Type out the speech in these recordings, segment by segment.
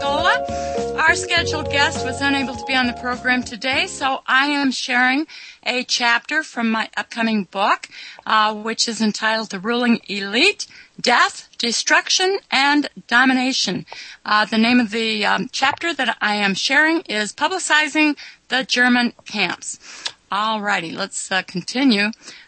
Scola. Our scheduled guest was unable to be on the program today, so I am sharing a chapter from my upcoming book, which is entitled The Ruling Elite, Death, Destruction, and Domination. The name of the chapter that I am sharing is Publicizing the German Camps. Alrighty, let's continue.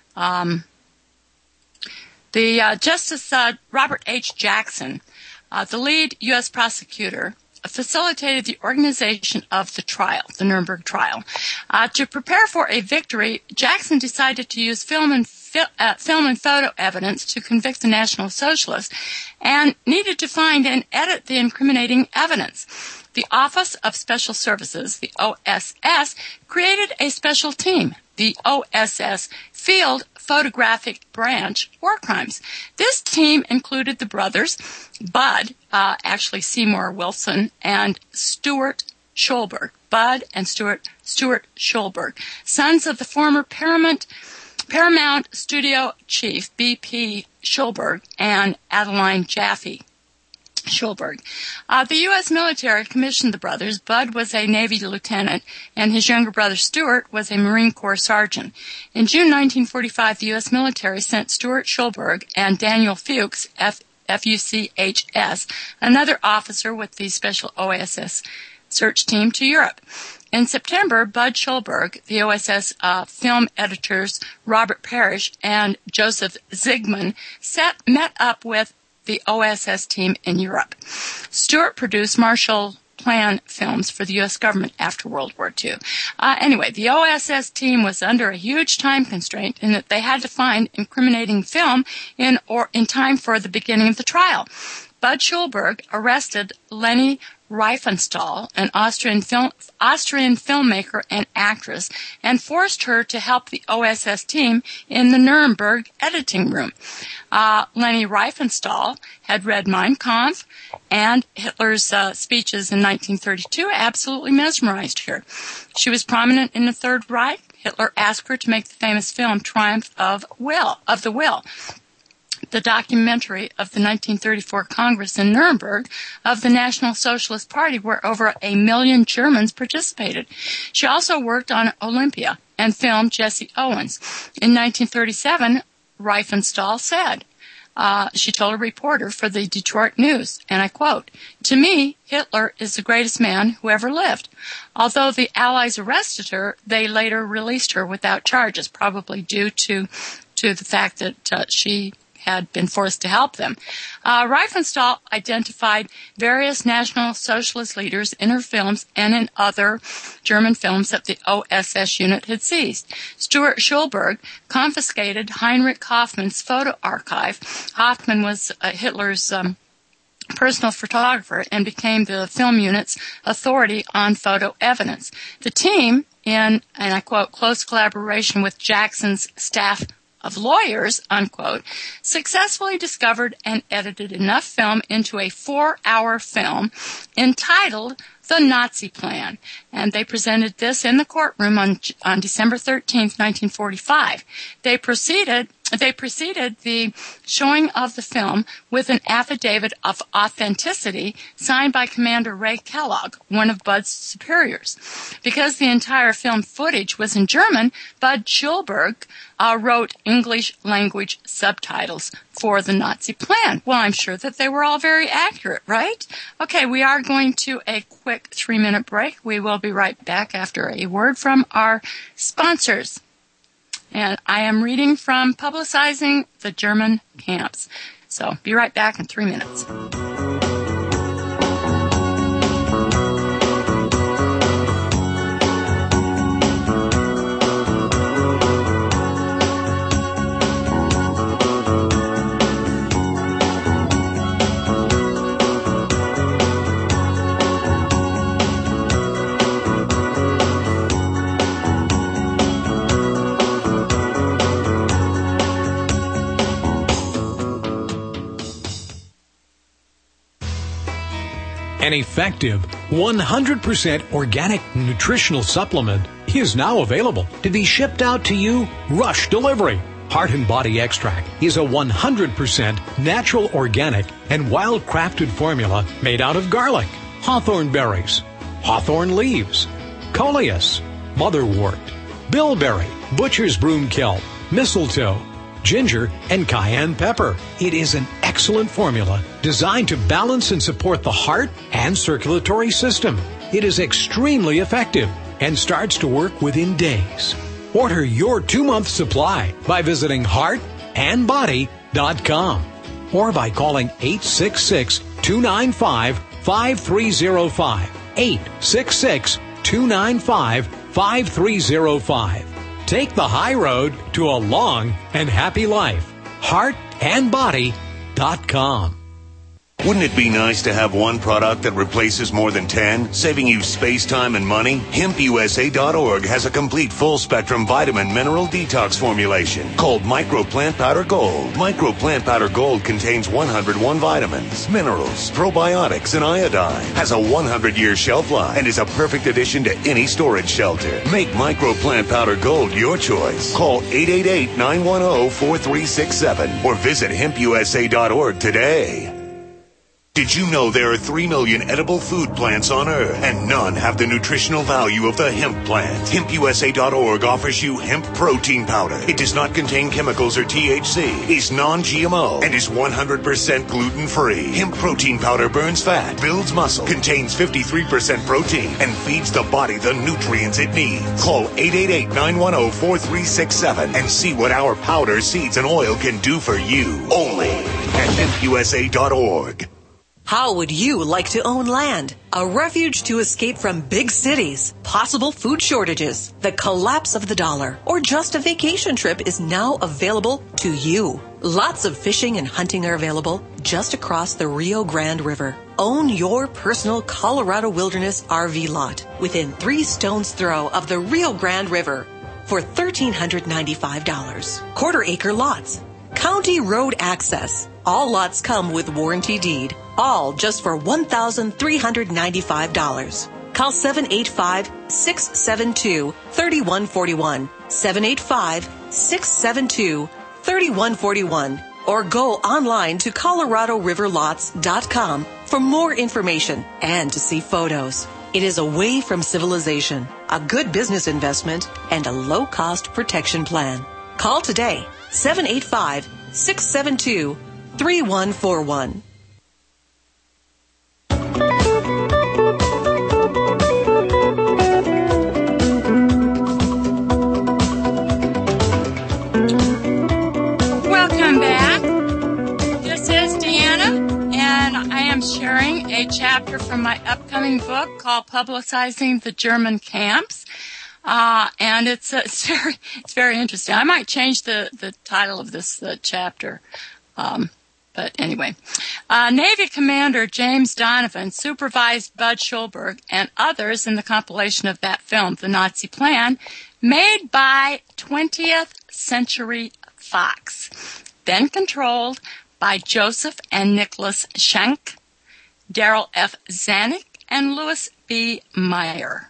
Justice Robert H. Jackson, the lead U.S. prosecutor, facilitated the organization of the trial, the Nuremberg trial. To prepare for a victory, Jackson decided to use film and photo evidence to convict the National Socialists and needed to find and edit the incriminating evidence. The Office of Special Services, the OSS, created a special team, the OSS Field Photographic Branch War Crimes. This team included the brothers Bud, Seymour Wilson, and Stuart Schulberg. Bud and Stuart Schulberg, sons of the former Paramount Studio chief B.P. Schulberg and Adeline Jaffe Schulberg. The U.S. military commissioned the brothers. Bud was a Navy lieutenant, and his younger brother Stuart was a Marine Corps sergeant. In June 1945, the U.S. military sent Stuart Schulberg and Daniel Fuchs, Fuchs, another officer with the special OSS search team, to Europe. In September, Bud Schulberg, the OSS film editors Robert Parrish and Joseph Zsigman met up with the OSS team in Europe. Stuart produced Marshall Plan films for the U.S. government after World War II. Anyway, the OSS team was under a huge time constraint in that they had to find incriminating film in time for the beginning of the trial. Bud Schulberg arrested Leni Riefenstahl, an Austrian filmmaker and actress, and forced her to help the OSS team in the Nuremberg editing room. Leni Riefenstahl had read Mein Kampf, and Hitler's speeches in 1932 absolutely mesmerized her. She was prominent in the Third Reich. Hitler asked her to make the famous film Triumph of the Will, the documentary of the 1934 Congress in Nuremberg of the National Socialist Party, where over 1 million Germans participated. She also worked on Olympia and filmed Jesse Owens. In 1937, Riefenstahl said, she told a reporter for the Detroit News, and I quote, "To me, Hitler is the greatest man who ever lived. Although the Allies arrested her, they later released her without charges, probably due to the fact that she had been forced to help them." Riefenstahl identified various National Socialist leaders in her films and in other German films that the OSS unit had seized. Stuart Schulberg confiscated Heinrich Hoffmann's photo archive. Hoffmann was Hitler's personal photographer and became the film unit's authority on photo evidence. The team, in, and I quote, close collaboration with Jackson's staff of lawyers, unquote, successfully discovered and edited enough film into a 4-hour film entitled The Nazi Plan, and they presented this in the courtroom on December 13th, 1945. They preceded the showing of the film with an affidavit of authenticity signed by Commander Ray Kellogg, one of Bud's superiors. Because the entire film footage was in German, Bud Schulberg wrote English language subtitles for the Nazi plan. Well, I'm sure that they were all very accurate, right? Okay, we are going to a quick 3-minute break. We will be right back after a word from our sponsors. And I am reading from Publicizing the German Camps. So be right back in 3 minutes. An effective 100% organic nutritional supplement is now available to be shipped out to you rush delivery. Heart and Body Extract is a 100% natural, organic, and wild-crafted formula made out of garlic, hawthorn berries, hawthorn leaves, coleus, motherwort, bilberry, butcher's broom kelp, mistletoe, ginger, and cayenne pepper. It is an excellent formula designed to balance and support the heart and circulatory system. It is extremely effective and starts to work within days. Order your 2-month supply by visiting heartandbody.com or by calling 866-295-5305. 866-295-5305. Take the high road to a long and happy life. heartandbody.com. Wouldn't it be nice to have one product that replaces more than 10, saving you space, time, and money? HempUSA.org has a complete full-spectrum vitamin mineral detox formulation called Micro Plant Powder Gold. Micro Plant Powder Gold contains 101 vitamins, minerals, probiotics, and iodine. Has a 100-year shelf life and is a perfect addition to any storage shelter. Make Micro Plant Powder Gold your choice. Call 888-910-4367 or visit HempUSA.org today. Did you know there are 3 million edible food plants on Earth, and none have the nutritional value of the hemp plant? HempUSA.org offers you hemp protein powder. It does not contain chemicals or THC, is non-GMO, and is 100% gluten-free. Hemp protein powder burns fat, builds muscle, contains 53% protein, and feeds the body the nutrients it needs. Call 888-910-4367 and see what our powder, seeds, and oil can do for you. Only at HempUSA.org. How would you like to own land? A refuge to escape from big cities, possible food shortages, the collapse of the dollar, or just a vacation trip is now available to you. Lots of fishing and hunting are available just across the Rio Grande River. Own your personal Colorado Wilderness RV lot within 3 stones throw of the Rio Grande River for $1,395. Quarter-acre lots. County road access. All lots come with warranty deed. All just for $1,395. Call 785-672-3141. 785-672-3141. Or go online to ColoradoRiverLots.com for more information and to see photos. It is away from civilization, a good business investment, and a low-cost protection plan. Call today, 785-672-3141. Welcome back. This is Deanna, and I am sharing a chapter from my upcoming book called Publicizing the German Camps. And it's very interesting. I might change the title of this chapter. But anyway, Navy Commander James Donovan supervised Bud Schulberg and others in the compilation of that film, The Nazi Plan, made by 20th Century Fox, then controlled by Joseph and Nicholas Schenck, Darrell F. Zanuck, and Louis B. Mayer.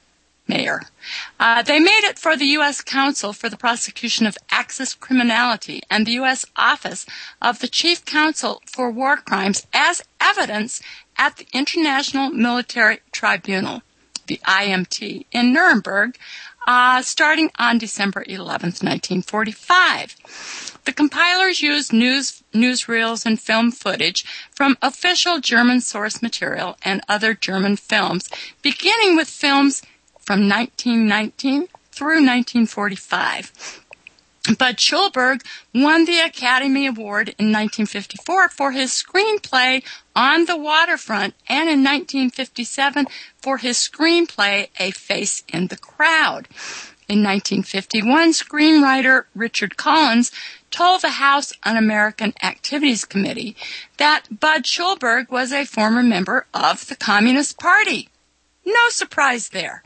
They made it for the U.S. Council for the Prosecution of Axis Criminality and the U.S. Office of the Chief Counsel for War Crimes as evidence at the International Military Tribunal, the IMT, in Nuremberg, starting on December 11th, 1945. The compilers used newsreels and film footage from official German source material and other German films, beginning with films from 1919 through 1945. Bud Schulberg won the Academy Award in 1954 for his screenplay On the Waterfront, and in 1957 for his screenplay A Face in the Crowd. In 1951, screenwriter Richard Collins told the House Un-American Activities Committee that Bud Schulberg was a former member of the Communist Party. No surprise there.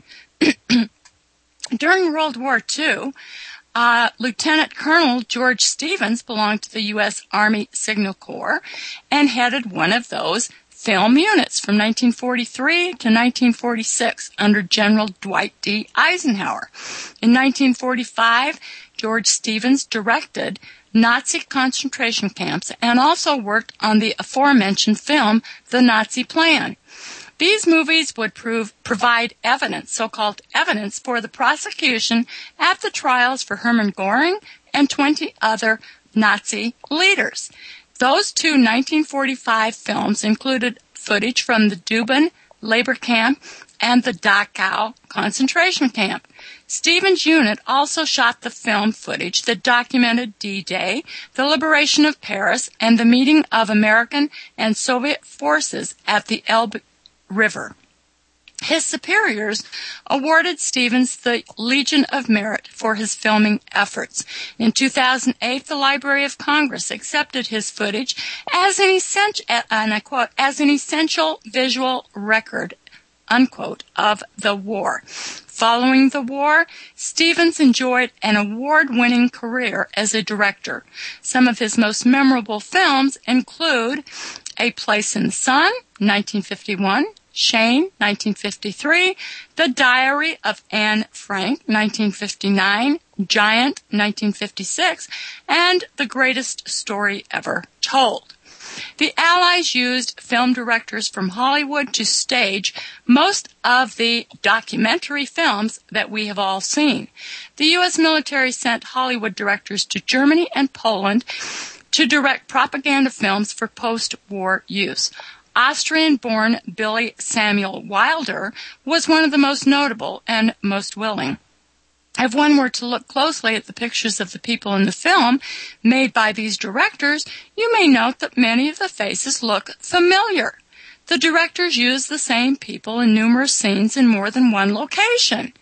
During World War II, Lieutenant Colonel George Stevens belonged to the U.S. Army Signal Corps and headed one of those film units from 1943 to 1946 under General Dwight D. Eisenhower. In 1945, George Stevens directed Nazi concentration camps and also worked on the aforementioned film, The Nazi Plan. These movies would provide evidence, so-called evidence, for the prosecution at the trials for Hermann Göring and 20 other Nazi leaders. Those two 1945 films included footage from the Dubin labor camp and the Dachau concentration camp. Stevens' unit also shot the film footage that documented D-Day, the liberation of Paris, and the meeting of American and Soviet forces at the Elbe River. His superiors awarded Stevens the Legion of Merit for his filming efforts. In 2008, the Library of Congress accepted his footage as an essential, and I quote, as an essential visual record, unquote, of the war. Following the war, Stevens enjoyed an award-winning career as a director. Some of his most memorable films include A Place in the Sun, 1951, Shane, 1953, The Diary of Anne Frank, 1959, Giant, 1956, and The Greatest Story Ever Told. The Allies used film directors from Hollywood to stage most of the documentary films that we have all seen. The U.S. military sent Hollywood directors to Germany and Poland to direct propaganda films for post-war use. Austrian-born Billy Samuel Wilder was one of the most notable and most willing. If one were to look closely at the pictures of the people in the film made by these directors, you may note that many of the faces look familiar. The directors used the same people in numerous scenes in more than one location.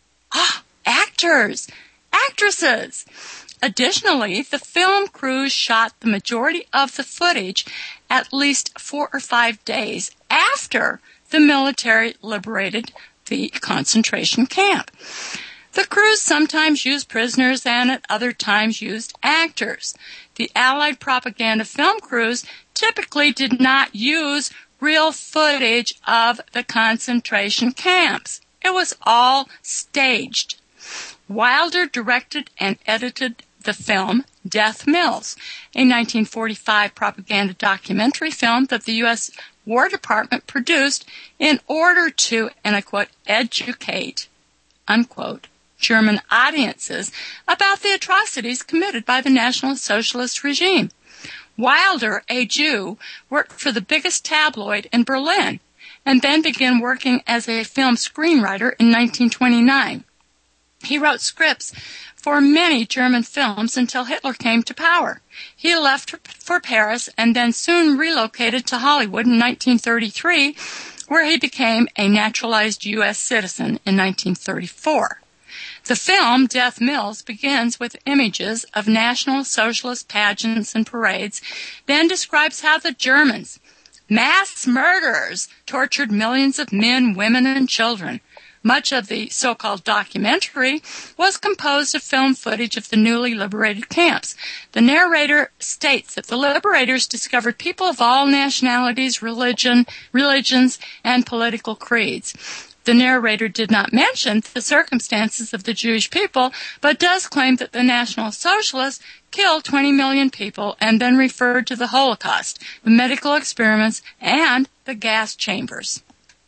Actors! Actresses! Additionally, the film crews shot the majority of the footage at least 4 or 5 days after the military liberated the concentration camp. The crews sometimes used prisoners and at other times used actors. The Allied propaganda film crews typically did not use real footage of the concentration camps. It was all staged. Wilder directed and edited the film Death Mills, a 1945 propaganda documentary film that the U.S. War Department produced in order to, and I quote, educate, unquote, German audiences about the atrocities committed by the National Socialist regime. Wilder, a Jew, worked for the biggest tabloid in Berlin and then began working as a film screenwriter in 1929. He wrote scripts for many German films until Hitler came to power. He left for Paris and then soon relocated to Hollywood in 1933, where he became a naturalized U.S. citizen in 1934. The film, Death Mills, begins with images of National Socialist pageants and parades, then describes how the Germans, mass murderers, tortured millions of men, women, and children. Much of the so-called documentary was composed of film footage of the newly liberated camps. The narrator states that the liberators discovered people of all nationalities, religions, and political creeds. The narrator did not mention the circumstances of the Jewish people, but does claim that the National Socialists killed 20 million people and then referred to the Holocaust, the medical experiments, and the gas chambers.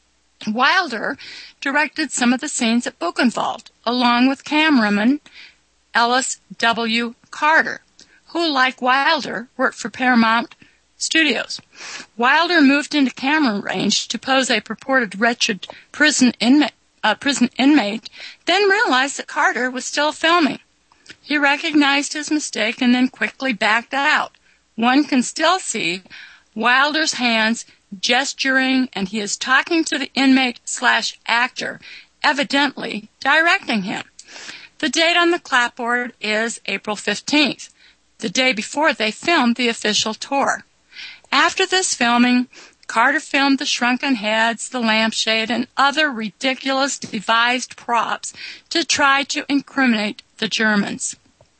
Wilder directed some of the scenes at Buchenwald, along with cameraman Ellis W. Carter, who, like Wilder, worked for Paramount Studios. Wilder moved into camera range to pose a purported wretched prison inmate, then realized that Carter was still filming. He recognized his mistake and then quickly backed out. One can still see Wilder's hands gesturing, and he is talking to the inmate/actor, evidently directing him. The date on the clapboard is April 15th, the day before they filmed the official tour. After this filming, Carter filmed the shrunken heads, the lampshade, and other ridiculous devised props to try to incriminate the Germans.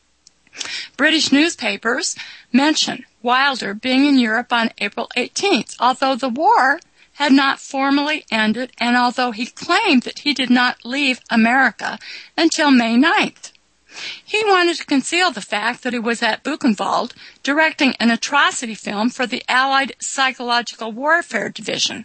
British newspapers mention Wilder being in Europe on April 18th, although the war had not formally ended and although he claimed that he did not leave America until May 9th. He wanted to conceal the fact that he was at Buchenwald directing an atrocity film for the Allied Psychological Warfare Division.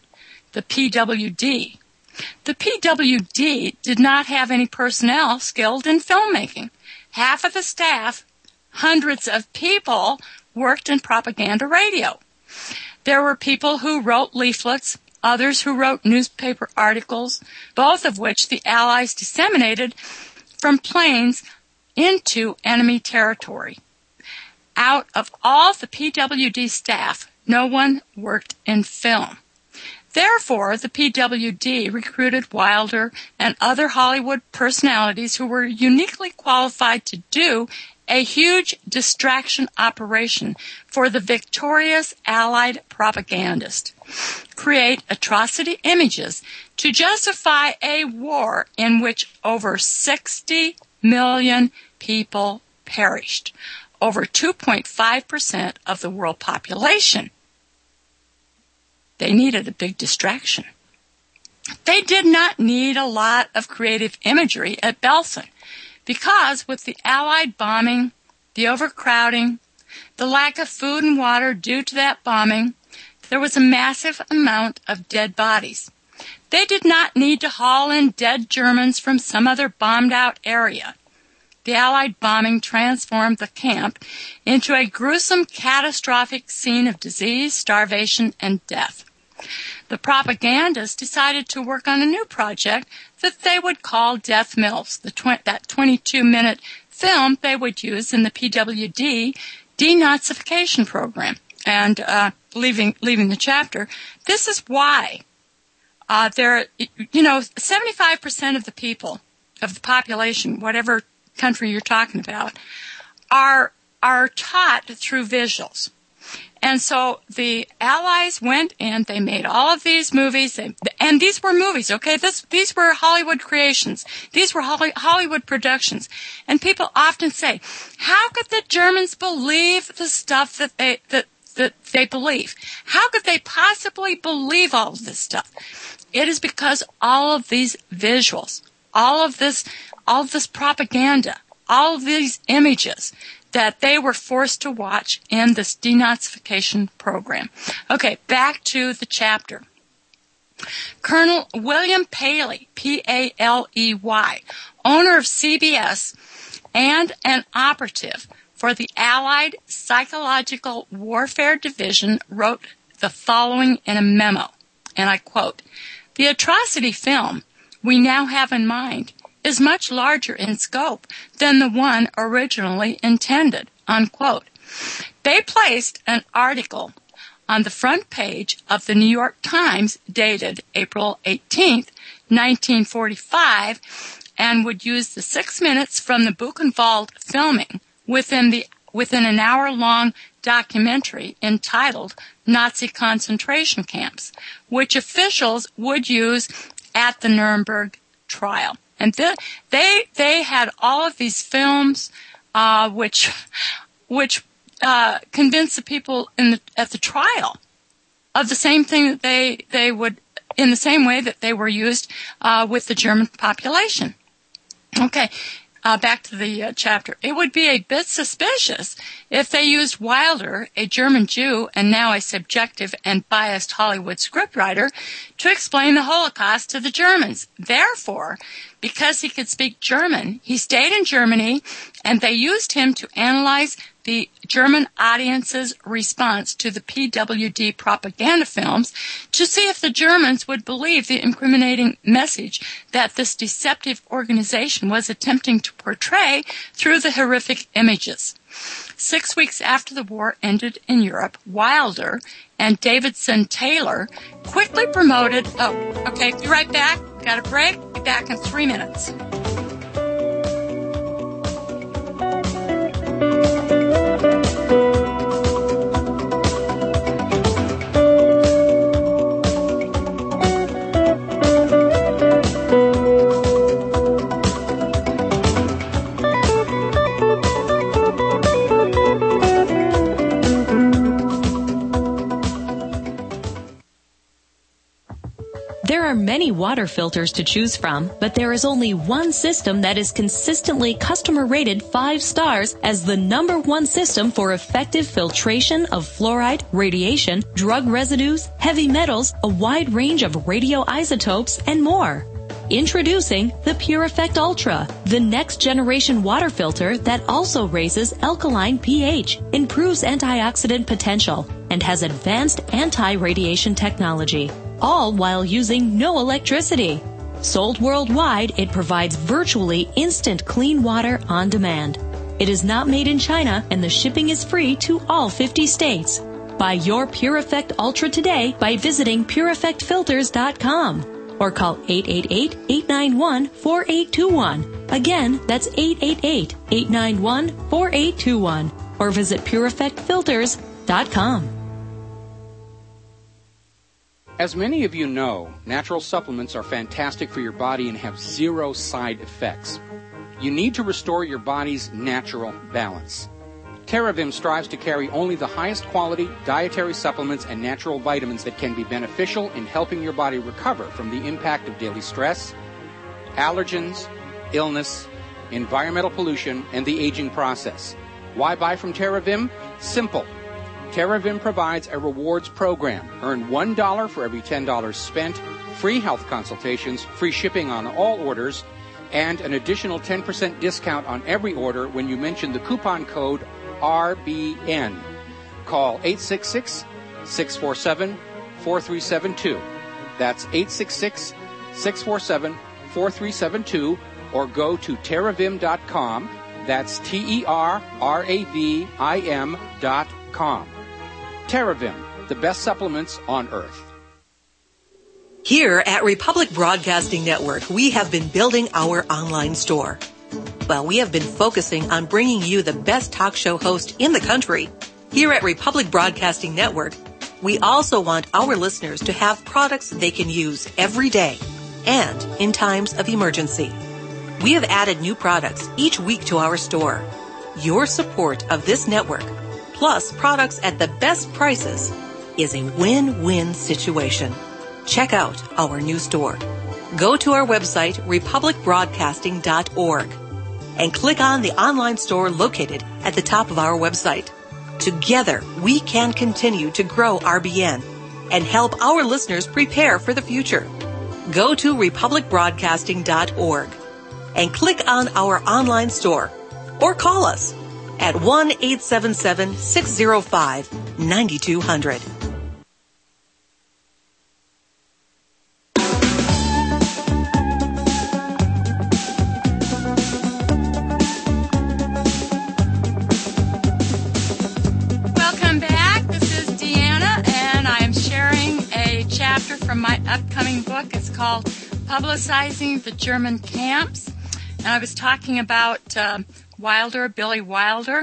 the PWD. The PWD did not have any personnel skilled in filmmaking. Half of the staff, hundreds of people, worked in propaganda radio. There were people who wrote leaflets, others who wrote newspaper articles, both of which the Allies disseminated from planes into enemy territory. Out of all the PWD staff, no one worked in film. Therefore, the PWD recruited Wilder and other Hollywood personalities who were uniquely qualified to do a huge distraction operation for the victorious Allied propagandist, create atrocity images to justify a war in which over 60 million people perished, over 2.5% of the world population. They needed a big distraction. They did not need a lot of creative imagery at Belsen, because with the Allied bombing, the overcrowding, the lack of food and water due to that bombing, there was a massive amount of dead bodies. They did not need to haul in dead Germans from some other bombed-out area. The Allied bombing transformed the camp into a gruesome, catastrophic scene of disease, starvation, and death. The propagandists decided to work on a new project that they would call Death Mills, that 22-minute film they would use in the PWD denazification program. And leaving the chapter, this is why 75% of the people, of the population, whatever country you're talking about, are taught through visuals. And so the Allies went in, they made all of these movies, and these were movies, okay? These were Hollywood creations. These were Hollywood productions. And people often say, how could the Germans believe the stuff that they believe? How could they possibly believe all of this stuff? It is because all of these visuals, all of this propaganda, all of these images that they were forced to watch in this denazification program. Okay, back to the chapter. Colonel William Paley, P-A-L-E-Y, owner of CBS and an operative for the Allied Psychological Warfare Division, wrote the following in a memo, and I quote, "The atrocity film we now have in mind is much larger in scope than the one originally intended," unquote. They placed an article on the front page of the New York Times dated April 18th, 1945, and would use the 6 minutes from the Buchenwald filming within an hour-long documentary entitled Nazi Concentration Camps, which officials would use at the Nuremberg trial. And they had all of these films, which convinced the people at the trial of the same thing that they would, in the same way that they were used with the German population. Okay, back to the chapter. It would be a bit suspicious if they used Wilder, a German Jew and now a subjective and biased Hollywood scriptwriter, to explain the Holocaust to the Germans. Therefore, because he could speak German, he stayed in Germany, and they used him to analyze the German audience's response to the PWD propaganda films to see if the Germans would believe the incriminating message that this deceptive organization was attempting to portray through the horrific images. 6 weeks after the war ended in Europe, Wilder and Davidson Taylor quickly promoted... Oh, okay, be right back. Got a break. Be back in 3 minutes. There are many water filters to choose from, but there is only one system that is consistently customer rated 5 stars as the #1 system for effective filtration of fluoride, radiation, drug residues, heavy metals, a wide range of radioisotopes, and more. Introducing the Pure Effect Ultra, the next generation water filter that also raises alkaline pH, improves antioxidant potential, and has advanced anti-radiation technology, all while using no electricity. Sold worldwide, it provides virtually instant clean water on demand. It is not made in China, and the shipping is free to all 50 states. Buy your Pure Effect Ultra today by visiting PureEffectFilters.com. or call 888-891-4821. Again, that's 888-891-4821. Or visit PureEffectFilters.com. As many of you know, natural supplements are fantastic for your body and have 0 side effects. You need to restore your body's natural balance. TerraVim strives to carry only the highest quality dietary supplements and natural vitamins that can be beneficial in helping your body recover from the impact of daily stress, allergens, illness, environmental pollution, and the aging process. Why buy from TerraVim? Simple. TerraVim provides a rewards program. Earn $1 for every $10 spent, free health consultations, free shipping on all orders, and an additional 10% discount on every order when you mention the coupon code RBN. Call 866-647-4372. That's 866-647-4372, or go to TerraVim.com. That's TerraVim.com. TerraVim, the best supplements on earth. Here at Republic Broadcasting Network, we have been building our online store. Well, we have been focusing on bringing you the best talk show host in the country. Here at Republic Broadcasting Network, we also want our listeners to have products they can use every day and in times of emergency. We have added new products each week to our store. Your support of this network, plus products at the best prices, is a win-win situation. Check out our new store. Go to our website, republicbroadcasting.org, and click on the online store located at the top of our website. Together, we can continue to grow RBN and help our listeners prepare for the future. Go to republicbroadcasting.org and click on our online store, or call us at 1-877-605-9200. From my upcoming book. It's called Publicizing the German Camps. And I was talking about Billy Wilder.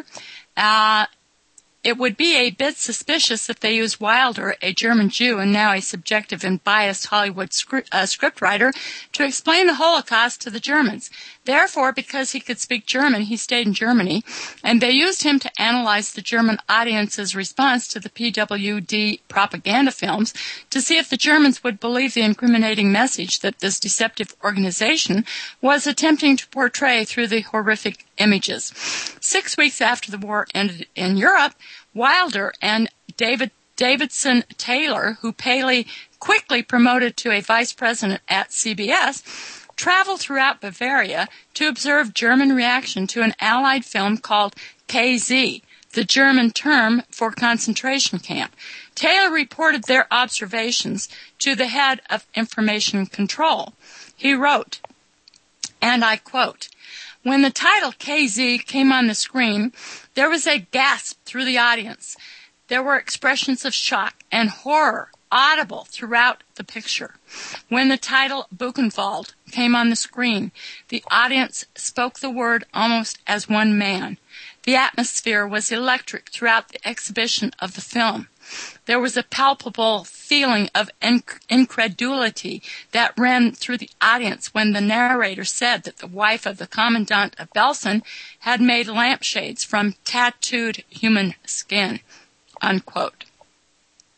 It would be a bit suspicious if they used Wilder, a German Jew and now a subjective and biased Hollywood scriptwriter, to explain the Holocaust to the Germans. Therefore, because he could speak German, he stayed in Germany, and they used him to analyze the German audience's response to the PWD propaganda films to see if the Germans would believe the incriminating message that this deceptive organization was attempting to portray through the horrific images. 6 weeks after the war ended in Europe, Wilder and Davidson Taylor, who Paley quickly promoted to a vice president at CBS, traveled throughout Bavaria to observe German reaction to an Allied film called KZ, the German term for concentration camp. Taylor reported their observations to the head of information control. He wrote, and I quote, "When the title KZ came on the screen, there was a gasp through the audience. There were expressions of shock and horror audible throughout the picture. When the title Buchenwald came on the screen, the audience spoke the word almost as one man. The atmosphere was electric throughout the exhibition of the film. There was a palpable feeling of incredulity that ran through the audience when the narrator said that the wife of the commandant of Belsen had made lampshades from tattooed human skin," unquote.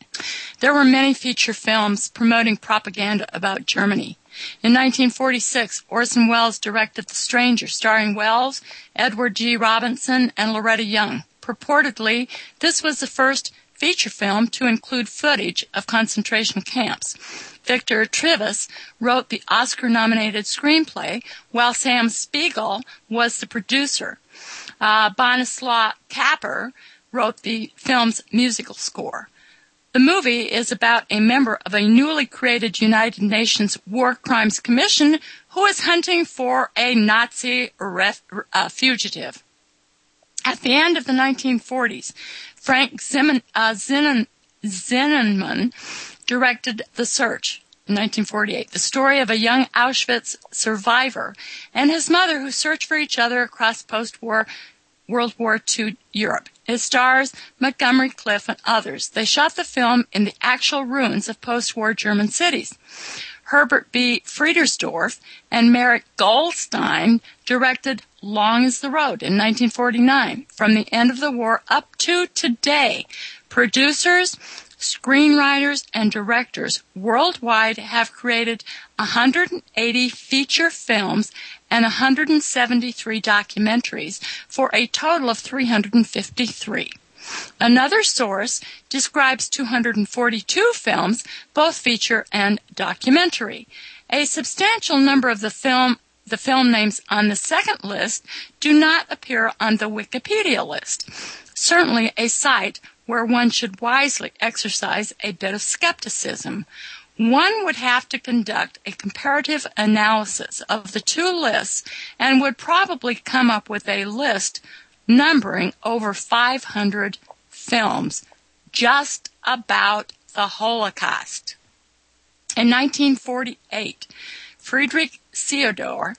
There were many feature films promoting propaganda about Germany. In 1946, Orson Welles directed The Stranger, starring Welles, Edward G. Robinson, and Loretta Young. Purportedly, this was the first feature film to include footage of concentration camps. Victor Trivas wrote the Oscar-nominated screenplay, while Sam Spiegel was the producer. Bronislaw Kapper wrote the film's musical score. The movie is about a member of a newly created United Nations War Crimes Commission who is hunting for a Nazi fugitive. At the end of the 1940s, Frank Zinnemann directed The Search in 1948, the story of a young Auschwitz survivor and his mother who searched for each other across post-war World War II Europe. It stars Montgomery Clift and others. They shot the film in the actual ruins of post-war German cities. Herbert B. Friedersdorf and Merrick Goldstein directed Long is the Road in 1949. From the end of the war up to today, producers, screenwriters, and directors worldwide have created 180 feature films and 173 documentaries for a total of 353. Another source describes 242 films, both feature and documentary. A substantial number of the film names on the second list do not appear on the Wikipedia list. Certainly a site where one should wisely exercise a bit of skepticism. One would have to conduct a comparative analysis of the two lists and would probably come up with a list numbering over 500 films just about the Holocaust. In 1948, Friedrich Sioret,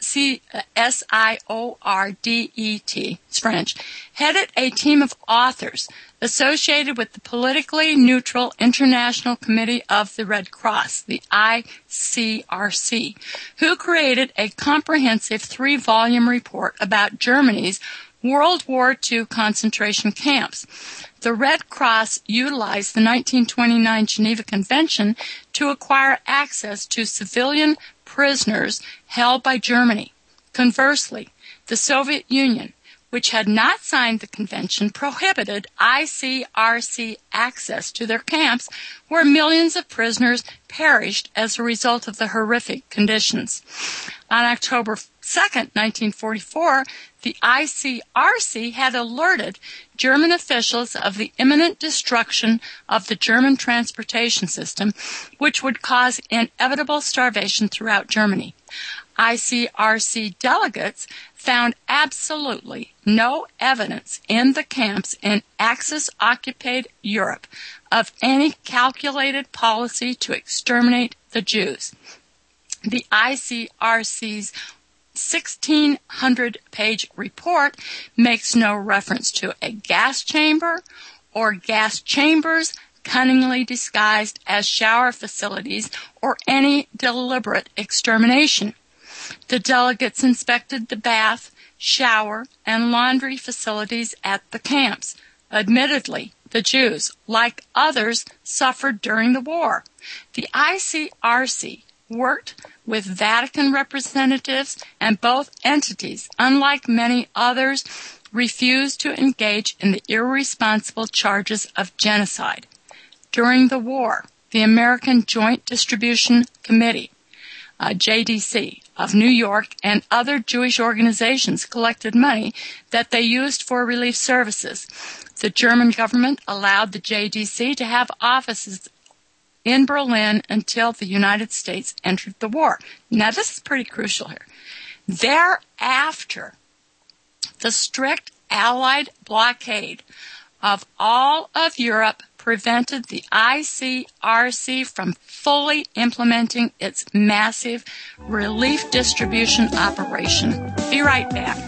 S-I-O-R-D-E-T, it's French, headed a team of authors associated with the politically neutral International Committee of the Red Cross, the ICRC, who created a comprehensive 3-volume report about Germany's World War II concentration camps. The Red Cross utilized the 1929 Geneva Convention to acquire access to civilian prisoners held by Germany. Conversely, the Soviet Union, which had not signed the convention, prohibited ICRC access to their camps, where millions of prisoners perished as a result of the horrific conditions. On October 2, 1944, the ICRC had alerted German officials of the imminent destruction of the German transportation system, which would cause inevitable starvation throughout Germany. ICRC delegates found absolutely no evidence in the camps in Axis-occupied Europe of any calculated policy to exterminate the Jews. The ICRC's 1,600-page report makes no reference to a gas chamber or gas chambers cunningly disguised as shower facilities or any deliberate extermination. The delegates inspected the bath, shower, and laundry facilities at the camps. Admittedly, the Jews, like others, suffered during the war. The ICRC worked with Vatican representatives, and both entities, unlike many others, refused to engage in the irresponsible charges of genocide. During the war, the American Joint Distribution Committee, JDC, of New York and other Jewish organizations collected money that they used for relief services. The German government allowed the JDC to have offices in Berlin until the United States entered the war. Now, this is pretty crucial here. Thereafter, the strict Allied blockade of all of Europe prevented the ICRC from fully implementing its massive relief distribution operation. Be right back.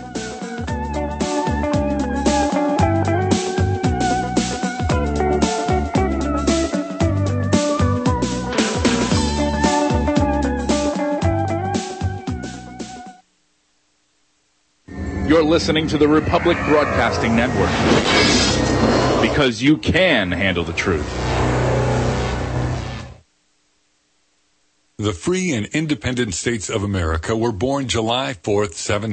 You're listening to the Republic Broadcasting Network, because you can handle the truth. The free and independent states of America were born July 4th,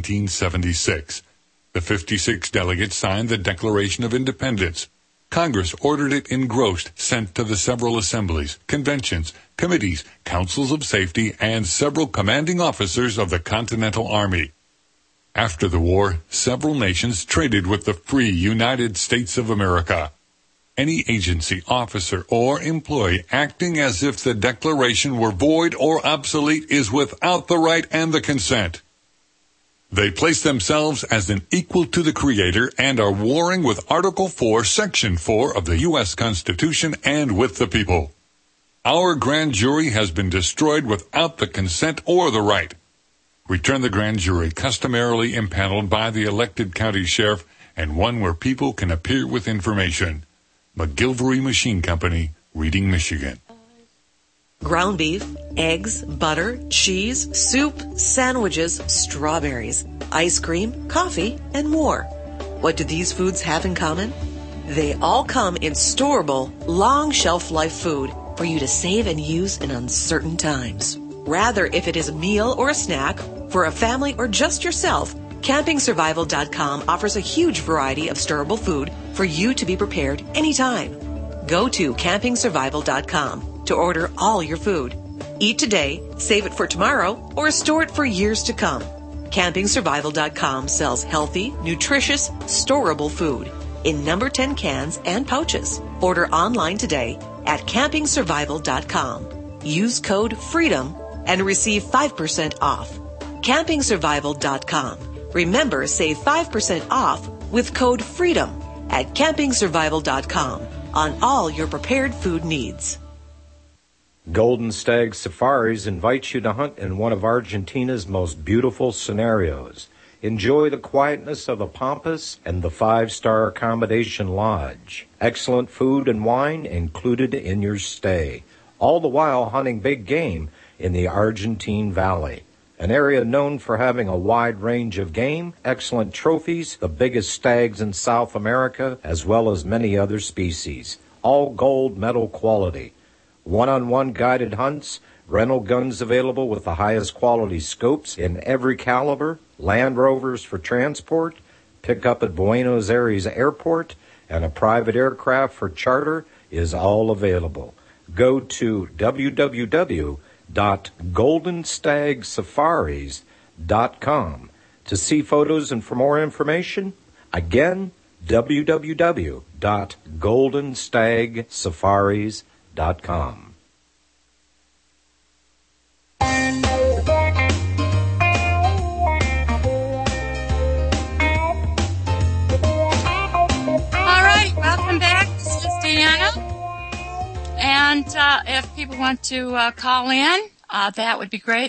1776. The 56 delegates signed the Declaration of Independence. Congress ordered it engrossed, sent to the several assemblies, conventions, committees, councils of safety, and several commanding officers of the Continental Army. After the war, several nations traded with the free United States of America. Any agency, officer, or employee acting as if the Declaration were void or obsolete is without the right and the consent. They place themselves as an equal to the Creator and are warring with Article 4, Section 4 of the U.S. Constitution and with the people. Our grand jury has been destroyed without the consent or the right. Return the grand jury customarily impaneled by the elected county sheriff and one where people can appear with information. McGilvery Machine Company, Reading, Michigan. Ground beef, eggs, butter, cheese, soup, sandwiches, strawberries, ice cream, coffee, and more. What do these foods have in common? They all come in storable, long shelf life food for you to save and use in uncertain times. Rather, if it is a meal or a snack, for a family or just yourself, CampingSurvival.com offers a huge variety of storable food for you to be prepared anytime. Go to CampingSurvival.com to order all your food. Eat today, save it for tomorrow, or store it for years to come. CampingSurvival.com sells healthy, nutritious, storable food in number 10 cans and pouches. Order online today at CampingSurvival.com. Use code FREEDOM and receive 5% off. CampingSurvival.com. Remember, save 5% off with code FREEDOM at CampingSurvival.com on all your prepared food needs. Golden Stag Safaris invites you to hunt in one of Argentina's most beautiful scenarios. Enjoy the quietness of the Pampas and the 5-star accommodation lodge. Excellent food and wine included in your stay, all the while hunting big game in the Argentine Valley, an area known for having a wide range of game, excellent trophies, the biggest stags in South America, as well as many other species, all gold medal quality. One-on-one guided hunts, rental guns available with the highest quality scopes in every caliber, Land Rovers for transport, pick up at Buenos Aires Airport, and a private aircraft for charter is all available. Go to www.goldenstagsafaris.com to see photos and for more information. Again, www.goldenstagsafaris.com. And if people want to call in, that would be great,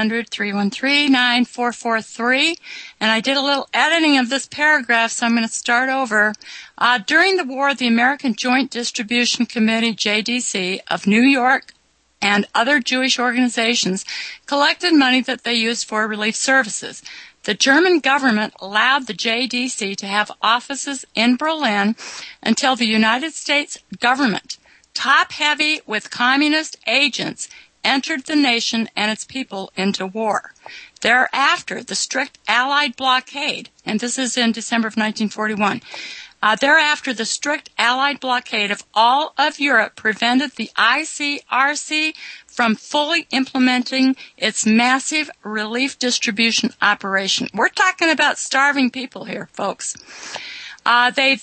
800-313-9443. And I did a little editing of this paragraph, so I'm going to start over. During the war, the American Joint Distribution Committee, JDC, of New York and other Jewish organizations collected money that they used for relief services. The German government allowed the JDC to have offices in Berlin until the United States government, top-heavy with communist agents, entered the nation and its people into war. Thereafter, the strict Allied blockade, and this is in December of 1941, thereafter, the strict Allied blockade of all of Europe prevented the ICRC from fully implementing its massive relief distribution operation. We're talking about starving people here, folks. The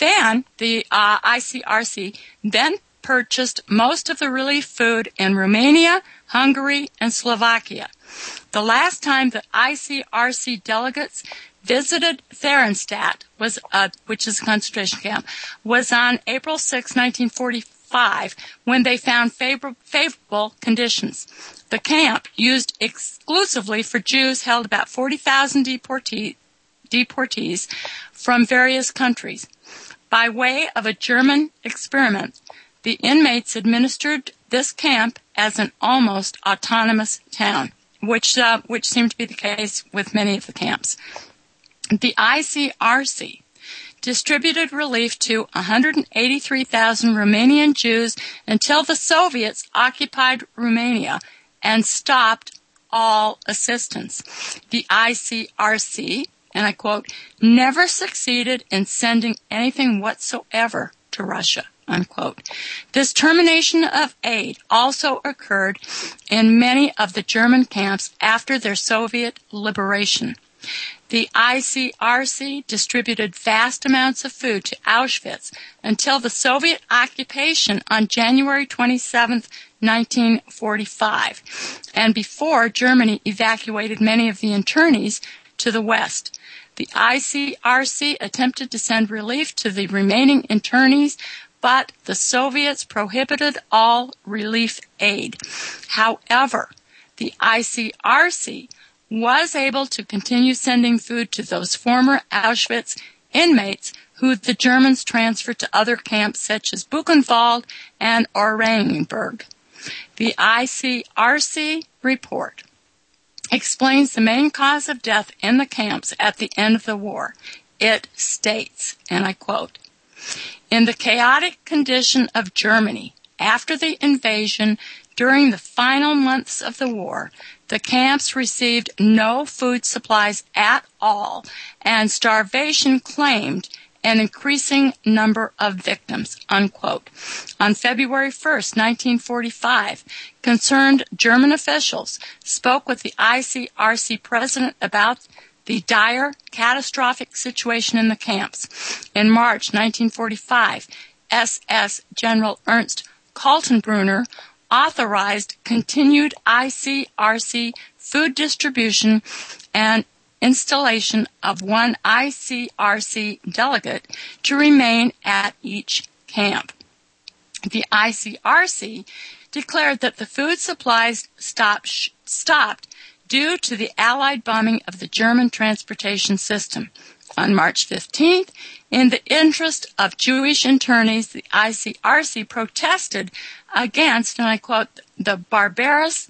ICRC then purchased most of the relief food in Romania, Hungary, and Slovakia. The last time that ICRC delegates visited Theresienstadt, which is a concentration camp, was on April 6, 1945, when they found favorable conditions. The camp, used exclusively for Jews, held about 40,000 deportees from various countries. By way of a German experiment, the inmates administered this camp as an almost autonomous town, which seemed to be the case with many of the camps. The ICRC distributed relief to 183,000 Romanian Jews until the Soviets occupied Romania and stopped all assistance. The ICRC, and I quote, never succeeded in sending anything whatsoever to Russia, unquote. This termination of aid also occurred in many of the German camps after their Soviet liberation. The ICRC distributed vast amounts of food to Auschwitz until the Soviet occupation on January 27, 1945, and before Germany evacuated many of the internees to the west. The ICRC attempted to send relief to the remaining internees, but the Soviets prohibited all relief aid. However, the ICRC was able to continue sending food to those former Auschwitz inmates who the Germans transferred to other camps such as Buchenwald and Oranienburg. The ICRC report explains the main cause of death in the camps at the end of the war. It states, and I quote, "In the chaotic condition of Germany after the invasion during the final months of the war, the camps received no food supplies at all, and starvation claimed an increasing number of victims," unquote. On February 1st, 1945, concerned German officials spoke with the ICRC president about the dire, catastrophic situation in the camps. In March 1945, SS General Ernst Kaltenbrunner authorized continued ICRC food distribution and installation of one ICRC delegate to remain at each camp. The ICRC declared that the food supplies stopped due to the Allied bombing of the German transportation system. On March 15th, in the interest of Jewish internees, the ICRC protested against, and I quote, the barbarous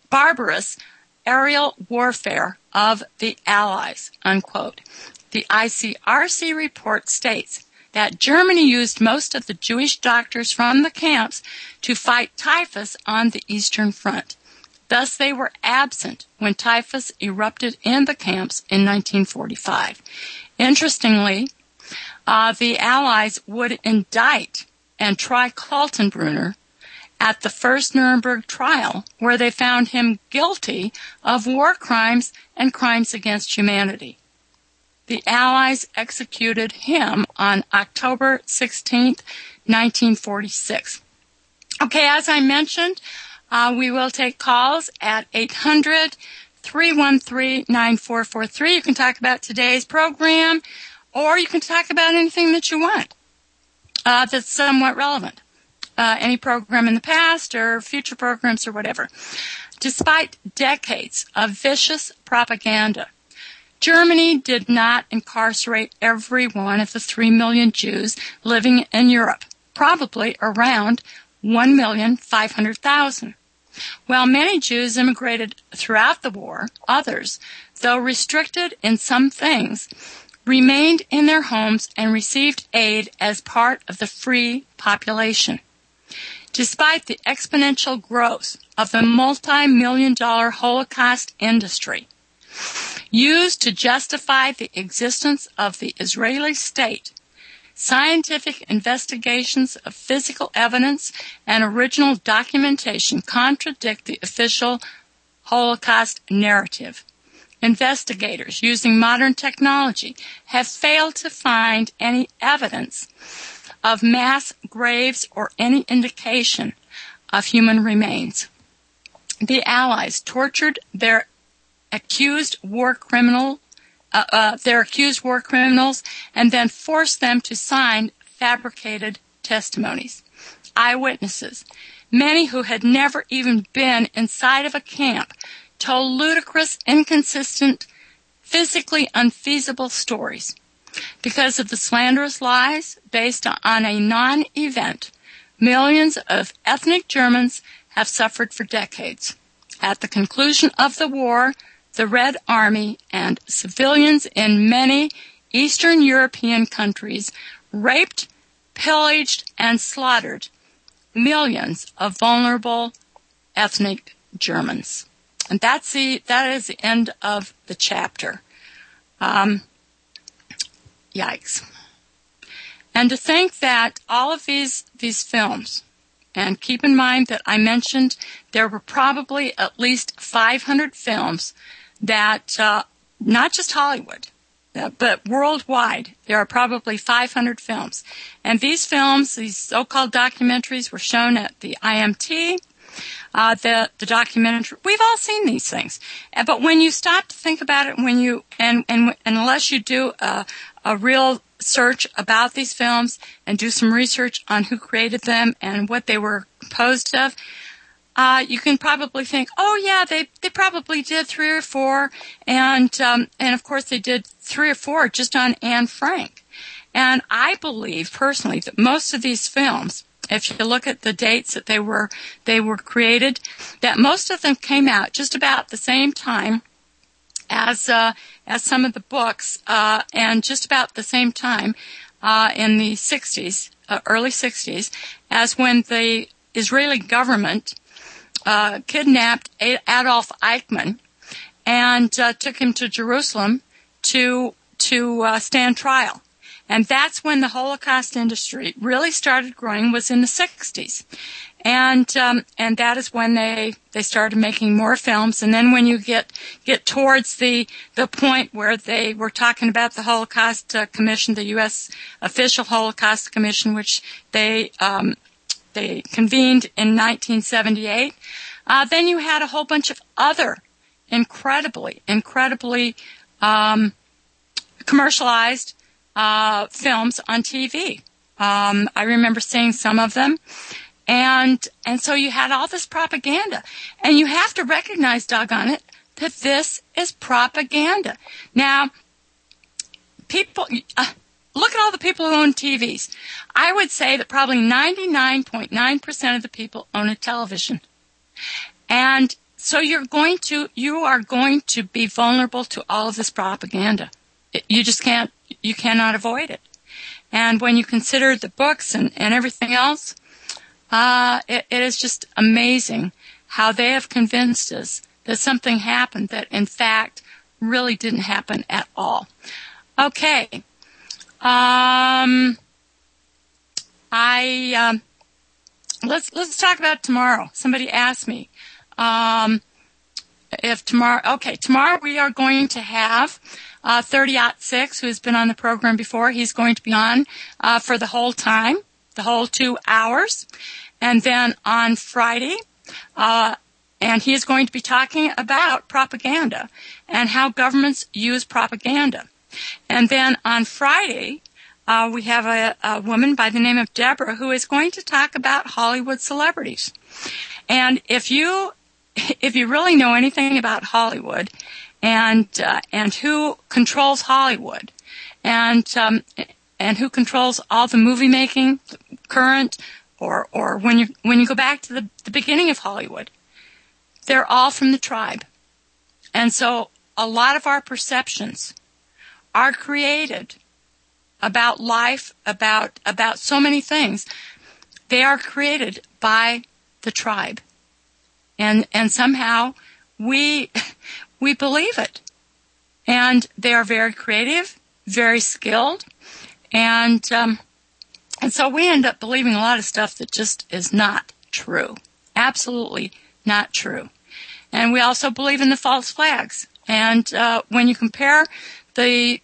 aerial warfare of the Allies, unquote. The ICRC report states that Germany used most of the Jewish doctors from the camps to fight typhus on the Eastern Front. Thus, they were absent when typhus erupted in the camps in 1945. Interestingly, the Allies would indict and try Kaltenbrunner at the first Nuremberg trial, where they found him guilty of war crimes and crimes against humanity. The Allies executed him on October 16, 1946. Okay, as I mentioned, we will take calls at 800-313-9443. You can talk about today's program, or you can talk about anything that you want that's somewhat relevant. Any program in the past or future programs or whatever. Despite decades of vicious propaganda, Germany did not incarcerate every one of the 3 million Jews living in Europe, probably around 1,500,000. While many Jews immigrated throughout the war, others, though restricted in some things, remained in their homes and received aid as part of the free population. Despite the exponential growth of the multi-million-dollar Holocaust industry, used to justify the existence of the Israeli state, scientific investigations of physical evidence and original documentation contradict the official Holocaust narrative. Investigators using modern technology have failed to find any evidence of mass graves or any indication of human remains. The Allies tortured their accused war criminals and then forced them to sign fabricated testimonies. Eyewitnesses, many who had never even been inside of a camp, told ludicrous, inconsistent, physically unfeasible stories. Because of the slanderous lies based on a non-event, millions of ethnic Germans have suffered for decades. At the conclusion of the war, the Red Army and civilians in many Eastern European countries raped, pillaged, and slaughtered millions of vulnerable ethnic Germans. And that is the end of the chapter. Yikes. And to think that all of these films, and keep in mind that I mentioned there were probably at least 500 films that, not just Hollywood, but worldwide, there are probably 500 films. And these films, these so-called documentaries, were shown at the IMT, the documentary. We've all seen these things. But when you stop to think about it, and unless you do a real search about these films and do some research on who created them and what they were composed of, you can probably think, oh yeah, they probably did 3 or 4, and of course they did 3 or 4 just on Anne Frank. And I believe personally that most of these films, if you look at the dates that they were created, that most of them came out just about the same time as some of the books, and just about the same time in the 60s, early 60s, as when the Israeli government kidnapped Adolf Eichmann and took him to Jerusalem to stand trial. And that's when the Holocaust industry really started growing, was in the 60s. And that is when they started making more films. And then when you get towards the point where they were talking about the Holocaust Commission, the U.S. official Holocaust Commission, which they convened in 1978, then you had a whole bunch of other incredibly commercialized films on TV. I remember seeing some of them. And so you had all this propaganda. And you have to recognize, doggone it, that this is propaganda. Now, people, look at all the people who own TVs. I would say that probably 99.9% of the people own a television. And so you are going to be vulnerable to all of this propaganda. You just you cannot avoid it. And when you consider the books and everything else, it is just amazing how they have convinced us that something happened that, in fact, really didn't happen at all. Okay. Let's talk about tomorrow. Somebody asked me if tomorrow we are going to have 30-06, who's been on the program before. He's going to be on for the whole time, the whole 2 hours. And then on Friday, and he is going to be talking about propaganda and how governments use propaganda. And then on Friday, we have a woman by the name of Deborah who is going to talk about Hollywood celebrities. And if you really know anything about Hollywood and who controls Hollywood and who controls all the movie making, current, or when you go back to the beginning of Hollywood, they're all from the tribe. And so a lot of our perceptions are created about life, about so many things. They are created by the tribe. And somehow we believe it. And they are very creative, very skilled, and so we end up believing a lot of stuff that just is not true. Absolutely not true. And we also believe in the false flags. And when you compare the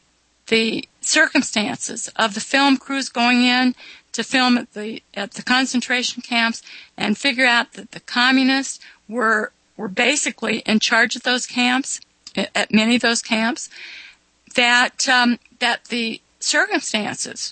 circumstances of the film crews going in to film at the concentration camps and figure out that the communists were basically in charge of those camps, at many of those camps, that the circumstances,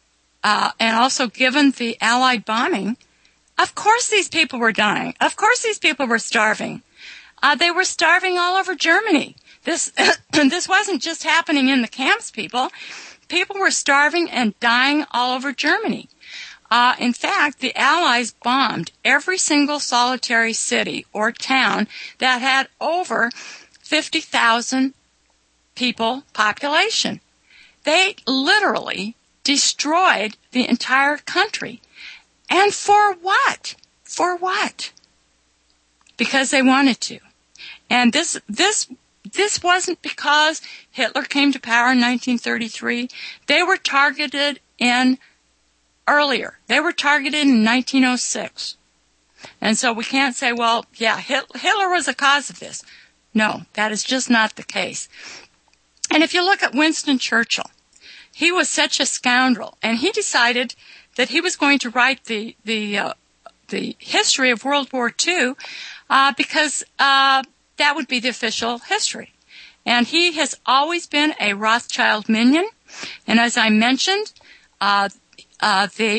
and also given the Allied bombing, of course these people were dying. Of course these people were starving. They were starving all over Germany. This wasn't just happening in the camps, people. People were starving and dying all over Germany. In fact, the Allies bombed every single solitary city or town that had over 50,000 people population. They literally destroyed the entire country. And for what? For what? because they wanted to. And this wasn't because Hitler came to power in 1933. They were targeted earlier. They were targeted in 1906. And so we can't say, well, yeah, Hitler was the cause of this. No, that is just not the case. And if you look at Winston Churchill, he was such a scoundrel, and he decided that he was going to write the history of World War II because that would be the official history. And he has always been a Rothschild minion. And as I mentioned, the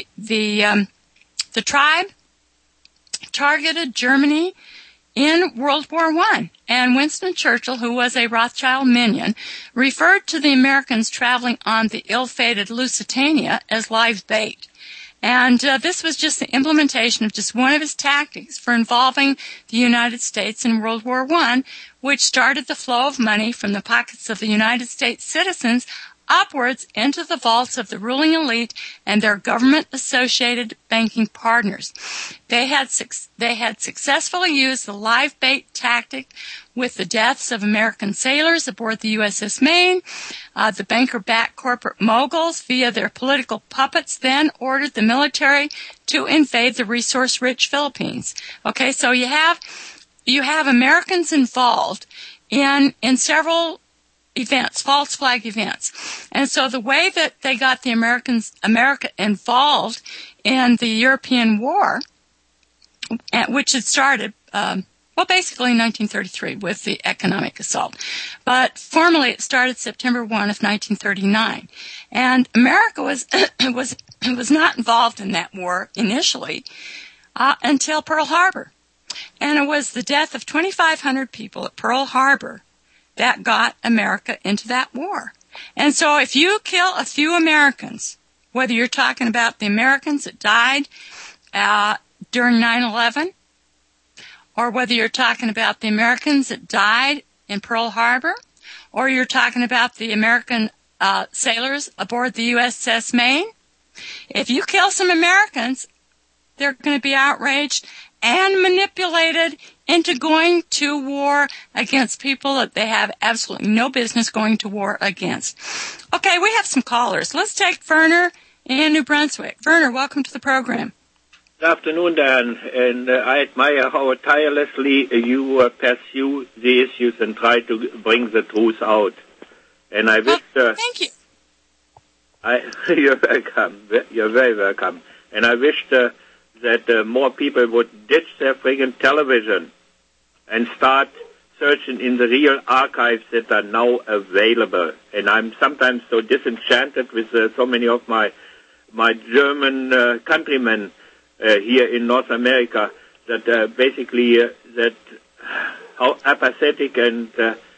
tribe targeted Germany in World War I. And Winston Churchill, who was a Rothschild minion, referred to the Americans traveling on the ill-fated Lusitania as live bait. And this was just the implementation of just one of his tactics for involving the United States in World War I, which started the flow of money from the pockets of the United States citizens upwards into the vaults of the ruling elite and their government-associated banking partners. They had successfully used the live bait tactic with the deaths of American sailors aboard the USS Maine. The banker-backed corporate moguls, via their political puppets, then ordered the military to invade the resource-rich Philippines. Okay, so you have Americans involved in several events, false flag events. And so the way that they got America involved in the European War, which had started, basically in 1933 with the economic assault. But formally it started September 1 of 1939. And America was not involved in that war initially until Pearl Harbor. And it was the death of 2,500 people at Pearl Harbor that got America into that war. And so if you kill a few Americans, whether you're talking about the Americans that died during 9/11, or whether you're talking about the Americans that died in Pearl Harbor, or you're talking about the American sailors aboard the USS Maine, if you kill some Americans, they're going to be outraged and manipulated into going to war against people that they have absolutely no business going to war against. Okay, we have some callers. Let's take Werner in New Brunswick. Werner, welcome to the program. Good afternoon, Dan, and I admire how tirelessly you pursue the issues and try to bring the truth out. And I wish... thank you. You're welcome. You're very welcome. And I wish that more people would ditch their friggin' television and start searching in the real archives that are now available. And I'm sometimes so disenchanted with so many of my German countrymen here in North America that basically that how apathetic and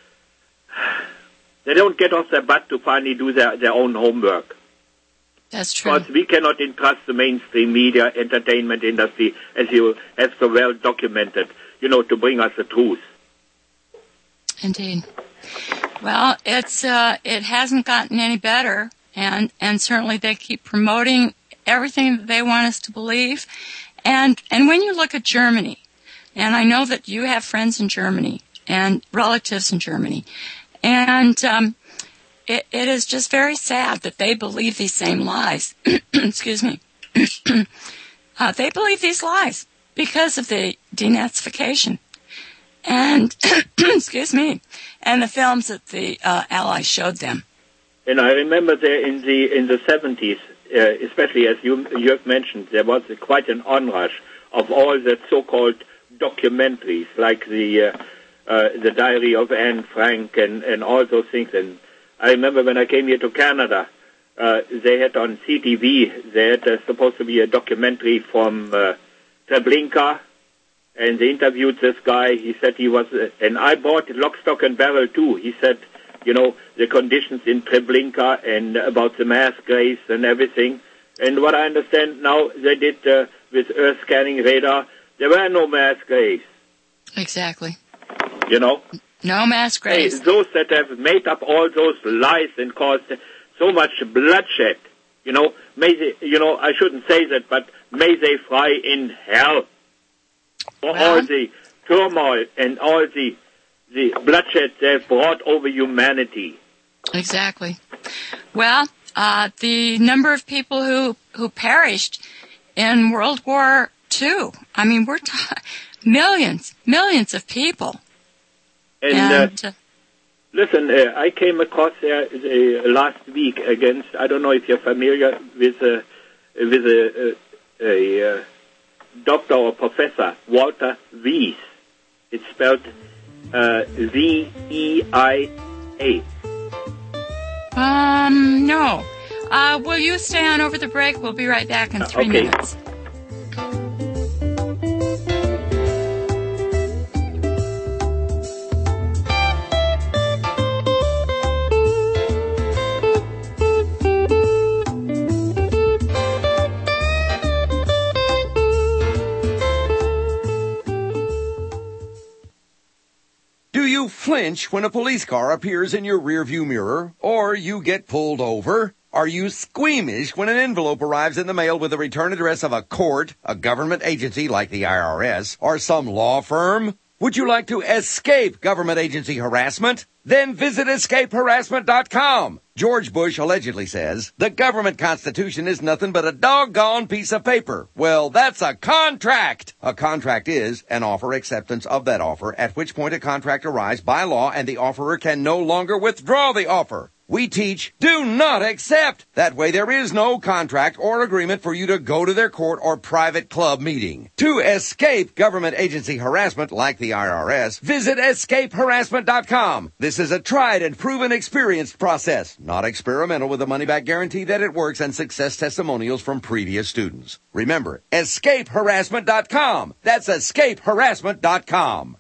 they don't get off their butt to finally do their own homework. That's true. Because we cannot entrust the mainstream media, entertainment industry, as you have so well documented, to bring us the truth. Indeed. Well, it hasn't gotten any better, and certainly they keep promoting everything that they want us to believe. And when you look at Germany, and I know that you have friends in Germany and relatives in Germany, and it is just very sad that they believe these same lies. Excuse me. They believe these lies because of the denazification and excuse me, and the films that the Allies showed them. And I remember there in the 70s, especially as you have mentioned, there was quite an onrush of all the so-called documentaries, like the Diary of Anne Frank and all those things. And I remember when I came here to Canada, they had on CTV, they had supposed to be a documentary from Treblinka, and they interviewed this guy. He said he was, and I bought Lock, Stock and Barrel too. He said, the conditions in Treblinka and about the mass graves and everything. And what I understand now, they did with Earth scanning radar, there were no mass graves. Exactly. No mass graves. Hey, those that have made up all those lies and caused so much bloodshed, may they, I shouldn't say that, but may they fry in hell for all the turmoil and all the bloodshed they've brought over humanity. Exactly. Well, the number of people who perished in World War II, I mean, we're millions of people. And listen, I came across last week against, I don't know if you're familiar with a doctor or professor, Walter Weiss. It's spelled V-E-I-A. No. Will you stay on over the break? We'll be right back in 3 minutes. Do you flinch when a police car appears in your rearview mirror, or you get pulled over? Are you squeamish when an envelope arrives in the mail with the return address of a court, a government agency like the IRS, or some law firm? Would you like to escape government agency harassment? Then visit escapeharassment.com. George Bush allegedly says, the government constitution is nothing but a doggone piece of paper. Well, that's a contract. A contract is an offer acceptance of that offer, at which point a contract arrives by law and the offerer can no longer withdraw the offer. We teach, do not accept. That way there is no contract or agreement for you to go to their court or private club meeting. To escape government agency harassment like the IRS, visit escapeharassment.com. This is a tried and proven experienced process, not experimental, with a money-back guarantee that it works and success testimonials from previous students. Remember, escapeharassment.com. That's escapeharassment.com.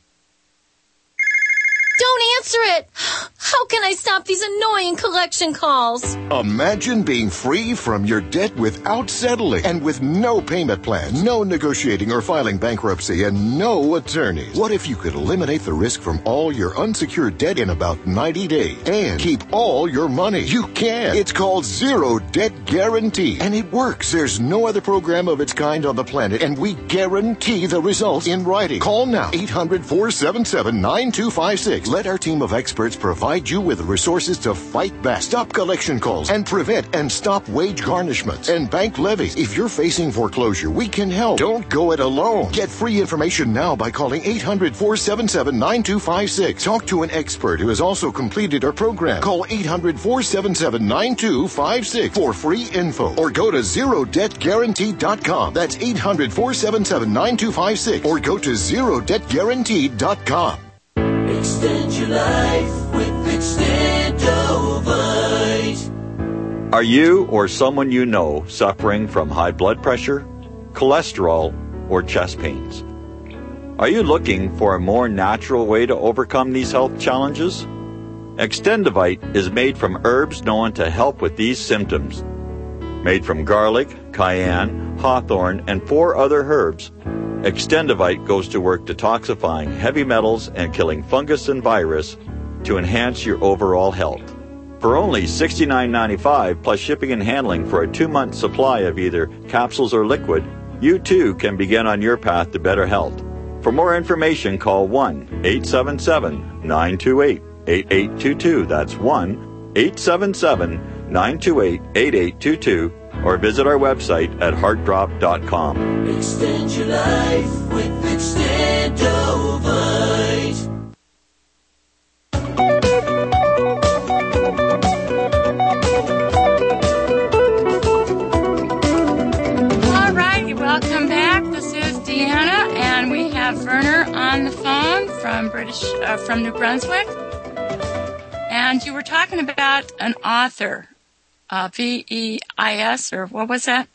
Don't answer it! How can I stop these annoying collection calls? Imagine being free from your debt without settling and with no payment plan, no negotiating or filing bankruptcy, and no attorneys. What if you could eliminate the risk from all your unsecured debt in about 90 days and keep all your money? You can. It's called Zero Debt Guarantee, and it works. There's no other program of its kind on the planet, and we guarantee the results in writing. Call now, 800-477-9256. Let our team of experts provide you with the resources to fight back, stop collection calls, and prevent and stop wage garnishments and bank levies. If you're facing foreclosure, we can help. Don't go it alone. Get free information now by calling 800-477-9256. Talk to an expert who has also completed our program. Call 800-477-9256 for free info, or go to ZeroDebtGuarantee.com. That's 800-477-9256, or go to ZeroDebtGuarantee.com. Extend your life with Extendovite. Are you or someone you know suffering from high blood pressure, cholesterol, or chest pains? Are you looking for a more natural way to overcome these health challenges? Extendovite is made from herbs known to help with these symptoms. Made from garlic, cayenne, hawthorn, and 4 other herbs, Extendovite goes to work detoxifying heavy metals and killing fungus and virus to enhance your overall health. For only $69.95 plus shipping and handling for a 2-month supply of either capsules or liquid, you too can begin on your path to better health. For more information, call 1-877-928-8822. That's 1-877-928-8822. Or visit our website at heartdrop.com. Extend your life with Extendovite. All right, welcome back. This is Deanna, and we have Werner on the phone from New Brunswick. And you were talking about an author. V-E-I-S, or what was that?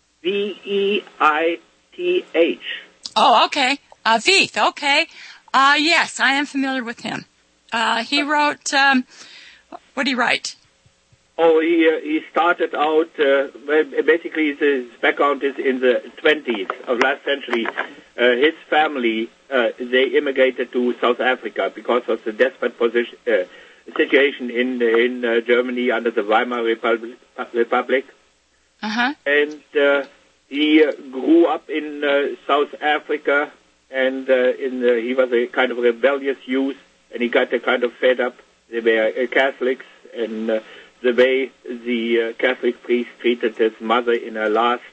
V-E-I-T-H. Oh, okay. Veith, okay. Yes, I am familiar with him. He wrote, what did he write? Oh, he started out, basically his background is in the 20s of last century. His family, they immigrated to South Africa because of the desperate situation in Germany under the Weimar Republic. Uh-huh. And he grew up in South Africa and he was a kind of rebellious youth, and he got kind of fed up. They were Catholics, and the way the Catholic priest treated his mother in her last,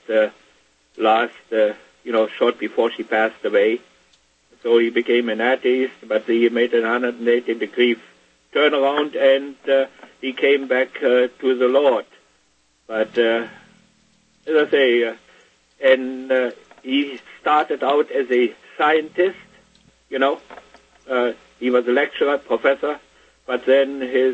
short before she passed away. So he became an atheist, but he made an 180-degree turnaround, and he came back to the Lord. But as I say, he started out as a scientist, he was a lecturer, professor, but then his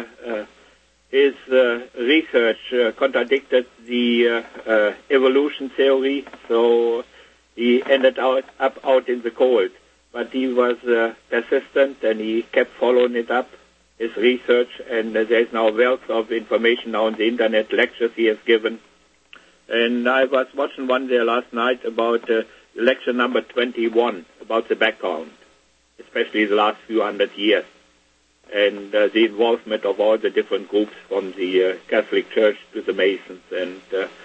research contradicted the evolution theory, so he ended up out in the cold. But he was persistent, and he kept following it up, his research, and there's now a wealth of information now on the internet, lectures he has given. And I was watching one there last night about lecture number 21, about the background, especially the last few hundred years, and the involvement of all the different groups from the Catholic Church to the Masons, and,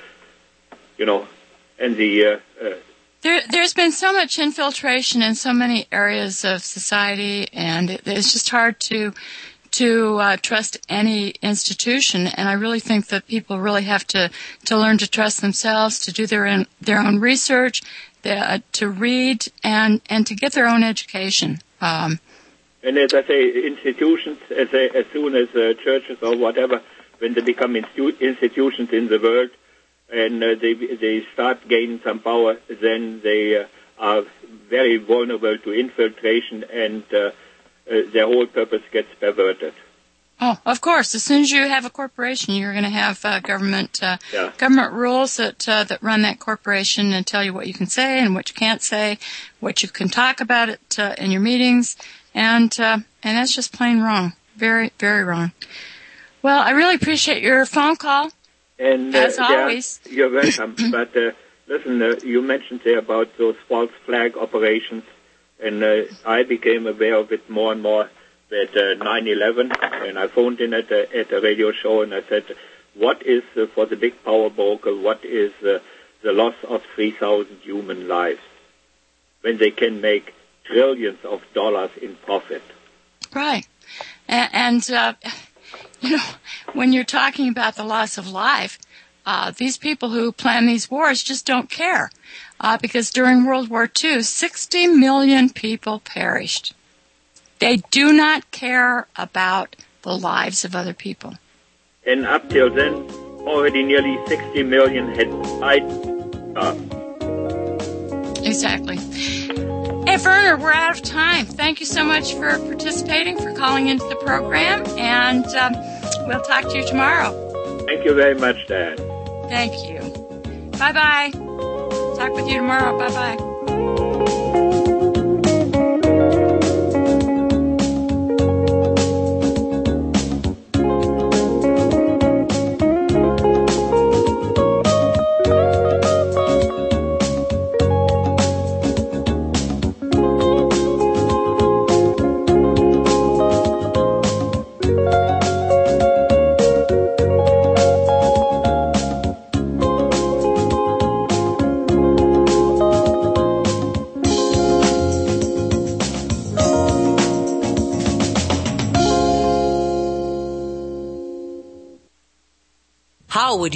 There's been so much infiltration in so many areas of society, and it's just hard to trust any institution. And I really think that people really have to learn to trust themselves, to do their own research, to read, and to get their own education. And as I say, institutions, as soon as churches or whatever, when they become institutions in the world, and they start gaining some power, then they are very vulnerable to infiltration, and their whole purpose gets perverted. Oh, of course. As soon as you have a corporation, you're going to have government rules that run that corporation and tell you what you can say and what you can't say, what you can talk about it in your meetings, and that's just plain wrong. Very, very wrong. Well, I really appreciate your phone call. And as always, you're welcome. But listen, you mentioned there about those false flag operations, and I became aware of it more and more at 9/11, and I phoned in at a radio show, and I said, "What is for the big power broker? What is the loss of 3,000 human lives when they can make trillions of dollars in profit?" Right, and when you're talking about the loss of life, these people who plan these wars just don't care. Because during World War II, 60 million people perished. They do not care about the lives of other people. And up till then, already nearly 60 million had died. Exactly. Hey, Werner, we're out of time. Thank you so much for participating, for calling into the program, and we'll talk to you tomorrow. Thank you very much, Dan. Thank you. Bye-bye. Talk with you tomorrow. Bye-bye. How would